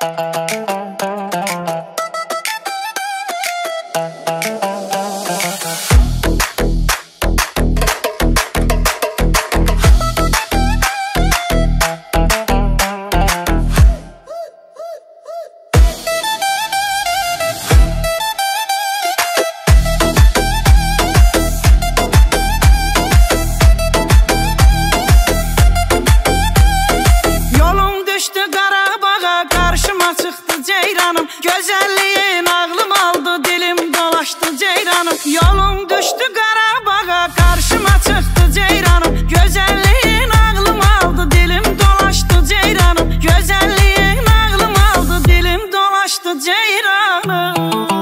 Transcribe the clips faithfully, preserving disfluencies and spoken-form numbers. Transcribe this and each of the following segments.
Gözəlliyin ağlım aldı, dilim dolaşdı ceyranım. Yolun düşdü Qarabağa, qarşıma çıxdı ceyranım. Gözəlliyin ağlım aldı, dilim dolaşdı ceyranım. Gözəlliyin ağlım aldı, dilim dolaşdı ceyranım.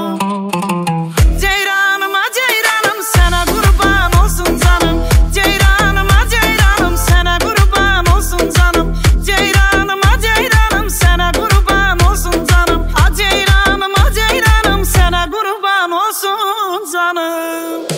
Ceyranıma ceyranım, sənə qurban olsun canım. Ceyranıma ceyranım, sənə qurban olsun canım. Ceyranıma ceyranım, sənə qurban olsun canım. Ceyranıma ceyranım, sənə qurban olsun canım.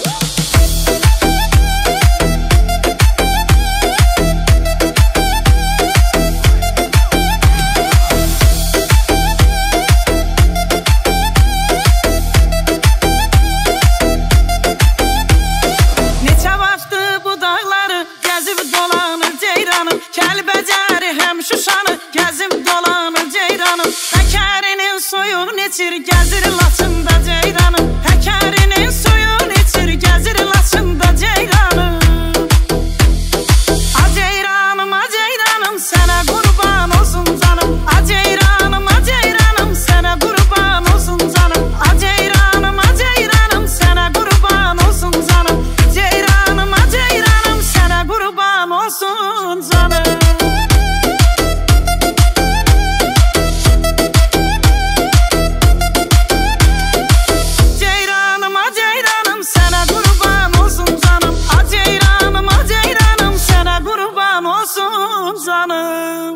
Neçə vaxtı bu dağları gəzib dolanır ceyranım. Kəlbəcəri həm Şuşanı gəzib dolanır ceyranım. Həkərinin suyun içir, gəzir Laçında ceyranım. Həkərinin suyun içir, gəzir Laçında ceyranım. A ceyranım, a ceyranım, sənə qurban olsun canım. A ceyranım, a ceyranım, sənə qurban olsun canım. A ceyranım, a ceyranım, sənə qurban olsun canım. Ceyranım, a ceyranım, sənə qurban olsun canım. Canım.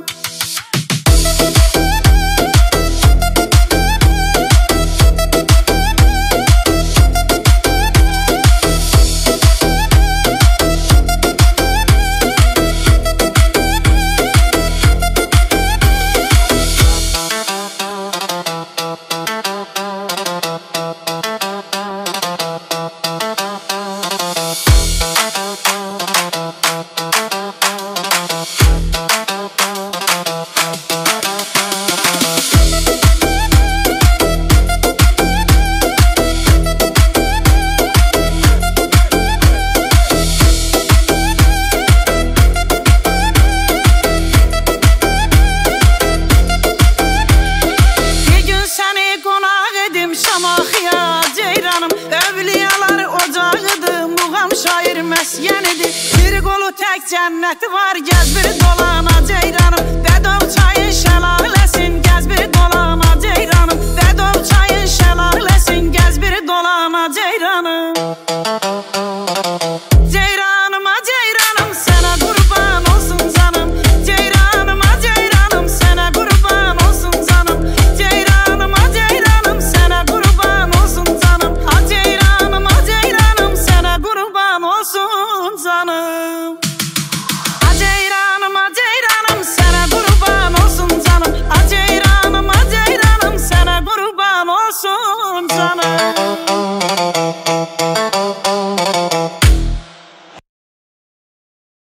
Şamaxıya ceyranım, övliyalar ocağıdır, muğam şair məskənidir. Bir qolu tək cənnəti var, gəz bir dolana ceyranım. Bədov çayın şəlaləsin, gəz bir dolana ceyranım. Bədov çayın şəlaləsin, gəz bir dolana ceyranım.